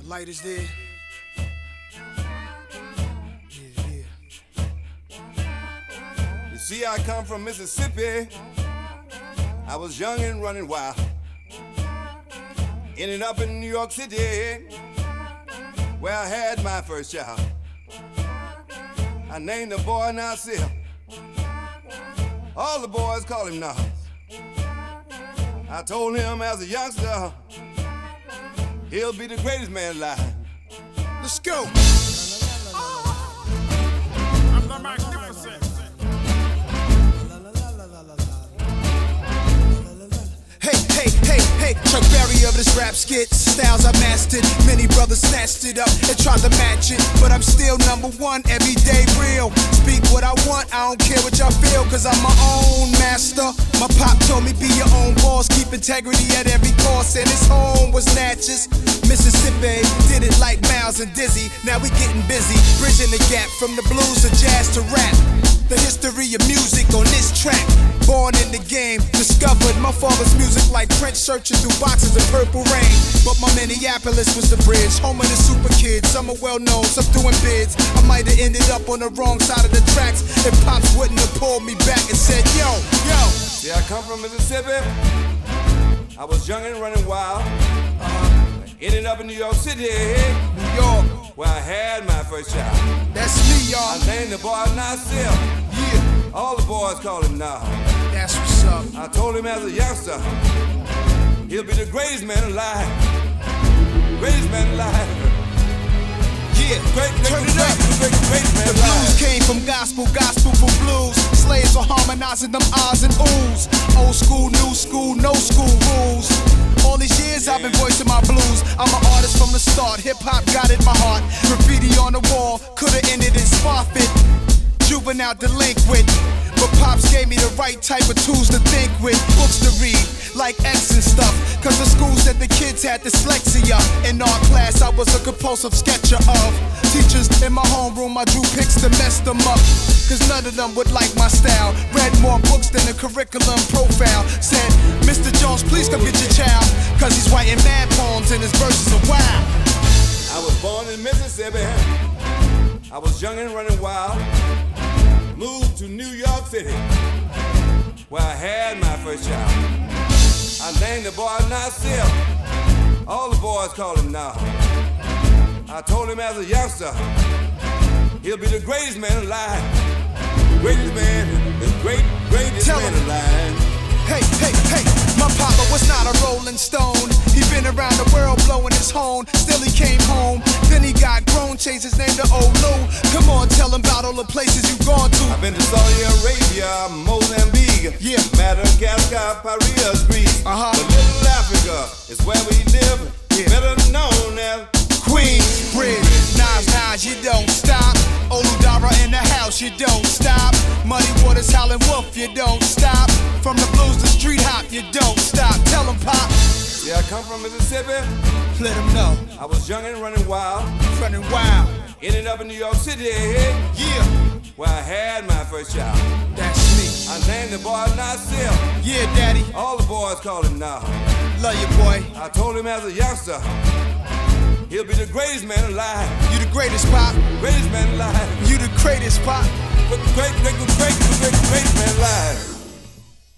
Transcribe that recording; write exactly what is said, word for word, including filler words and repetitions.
Light is there. Yeah, yeah. You see, I come from Mississippi. I was young and running wild. Ended up in New York City, where I had my first child. I named the boy Nasir. All the boys call him Nas. I told him as a youngster, he'll be the greatest man alive. Let's go. I'm the magnificent. Hey, hey, hey, hey, Chuck Berry of this rap skit. Styles I mastered, many brothers snatched it up and tried to match it. But I'm still number one, everyday real. Speak what I want, I don't care what y'all feel, cause I'm my own master. My pop told me be your own boss, keep integrity at every cost. And his home was Natchez, Mississippi. Did it like Miles and Dizzy, now we getting busy. Bridging the gap from the blues to jazz to rap. The history of music on this track. Born in the game, discovered my father's music like Prince searching through boxes of Purple Rain. But my Minneapolis was the bridge, home of the super kids. Some are well known, some doing bids. I might have ended up on the wrong side of the tracks if Pops wouldn't have pulled me back and said, yo, yo. See, I come from Mississippi. I was young and running wild. Uh, ended up in New York City, New York, where I had my first child. that's me, y'all. I named the boy Nasir. Yeah, All the boys call him Nas. that's what's up. I told him as a youngster, he'll be the greatest man alive. Greatest man alive. Yeah, Great, great, turn great, it up. great, great, great man The blues alive. came from gospel, gospel for blues. Slaves are harmonizing them ahs and oohs. Old school, new school, no school rules. All these years I've been voicing my blues. I'm an artist from the start, hip hop got in my heart. Graffiti on the wall, could've ended in Sparfit. Juvenile delinquent, but Pops gave me the right type of tools to think with. Books to read, like X and stuff. Cause the school said the kids had dyslexia. In art class I was a compulsive sketcher of teachers in my homeroom. I drew pics to mess them up, cause none of them would like my style. Read more books than the curriculum profile. Said, Mister Jones, please come get your child, cause he's writing mad poems and his verses are wild. I was born in Mississippi. I was young and running wild. Moved to New York City, where I had my first child. I named the boy Nasir. All the boys call him Nas. I told him as a youngster, he'll be the greatest man alive. Greatest man, the great, greatest Tell man him. alive. Hey, hey, hey, my papa was not a rolling stone. He been around the world blowing his horn. Still he came home, then he got grown, changed his name to Old Lou. Come on, tell him about all the places you've gone to. I've been to Saudi Arabia, Mozambique, Yeah. Madagascar, Paris, Greece. Uh-huh. But little Africa is where we live, Yeah. better known as Queensbridge, Nas, Nas, you don't stop. Oludara in the house, you don't stop. Muddy Waters, Howlin' Wolf, you don't stop. From the blues to street hop, you don't stop. Tell him, Pop, Yeah, I come from Mississippi. let him know. I was young and running wild. Running wild, Ended up in New York City, yeah, where I had my first child. that's me. I named the boy Nasir. Yeah, daddy, All the boys call him Nas. love you, boy. I told him as a youngster, he'll be the greatest man alive. You the greatest, Pop. Greatest man alive. You the greatest, Pop. Great, great, great, great, great, great, great man alive.